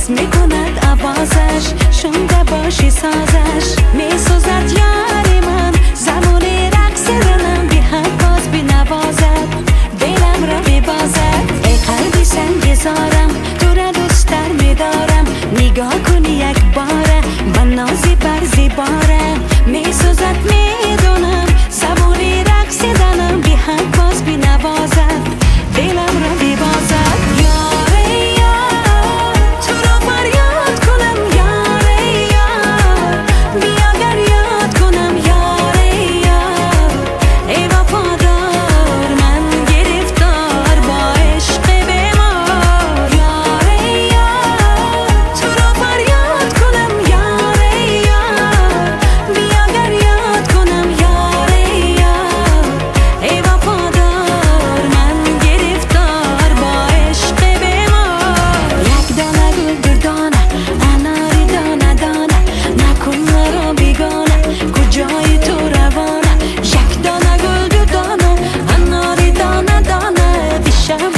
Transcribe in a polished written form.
حس میکند آوازش شنده باشی سازش میسوزد یار من زمان رقص دلم بی حد باز بی نوازد دلم را ببازد ای قلبی سنگزارم تو را دوستر میدارم نگاه کنی یک باره من نازی بر زیبارم میسوزد میدونم زمان رقص دلم بی حد باز بی نوازد دلم را ببازد شب